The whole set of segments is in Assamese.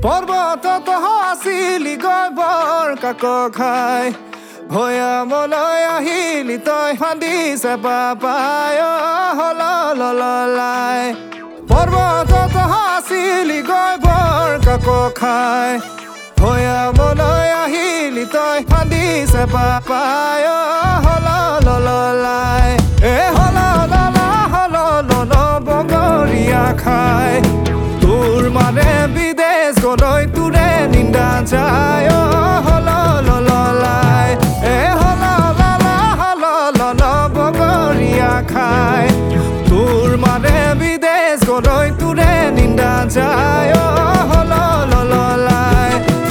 পৰ্বতত আছিলি গৈ বৰ কাক খাই ভৈয়ামলৈ আহিলি তই ফান্দি চেপা পায় হললাই পৰ্বতত আছিলি গৈ বৰ কাক খাই ভৈয়ামলৈ আহিলি তই ফান্দি চেপা পায় হললাই হলল বগৰীয়া খাই তোৰ মানে বিদেশ গলৈ তোৰে নিন্দা যায় হললাই হলল বগৰীয়া খাই তোৰ মানে বিদেশ গলৈ তোৰে নিন্দা যায় হললাই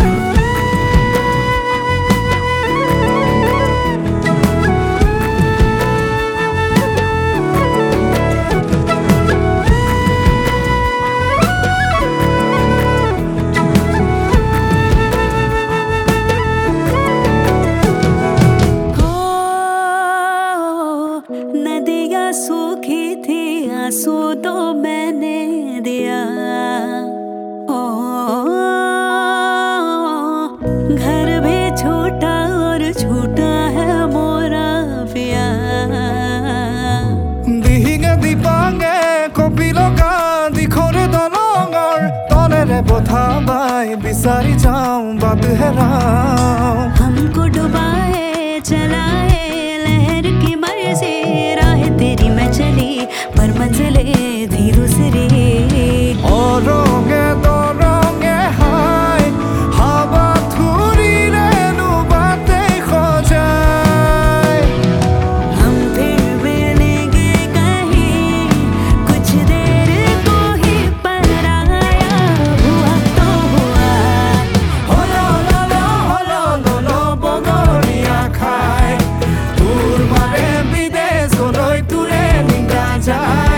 नदियाँ सूखी थी आंसू तो मैंने दिया ओ घर भी छूटा और छूटा है मोरा पिया दिहिंगे दीपांगे कपिलो गांधी खोरे दलंगर तलेरे बोथा बाई बिसारी जाऊं बात हेराऊं हमको डुबाए चलाए लहर की मर्जी राह तेरी मैं चली पर मंजिले थी दूसरी रंगे हाय हवा थुरिले नुबाते खोजाय हम फिर मिलेंगे कहीं कुछ देर को ही पराया हुआ तो हुआ হলল বগৰীয়া খাই তোৰ মানে বিদেশ গলৈ তোৰে নিন্দা যায়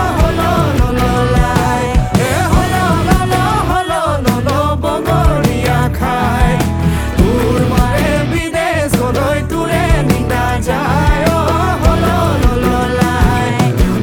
হললাই হলল বগৰীয়া খাই তোৰ মানে বিদেশ গলৈ তোৰে নিন্দা যায় হললাই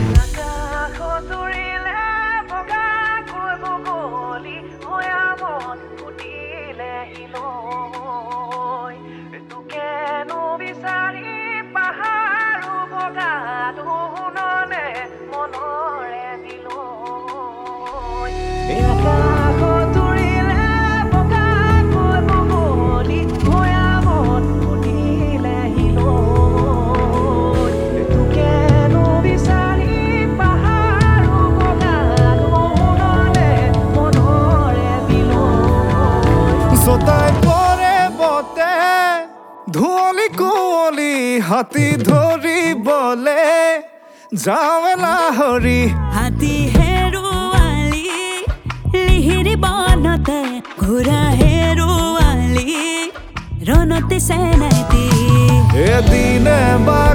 জোতাই পৰে বতে ধুঁৱলি কুঁৱলি হাতী ধৰিবলে যাওঁলা হৰি हाथी हेरुवाली लिहिरी बनते घोरा हेरुवाली रनते सेनाती এদিনে বা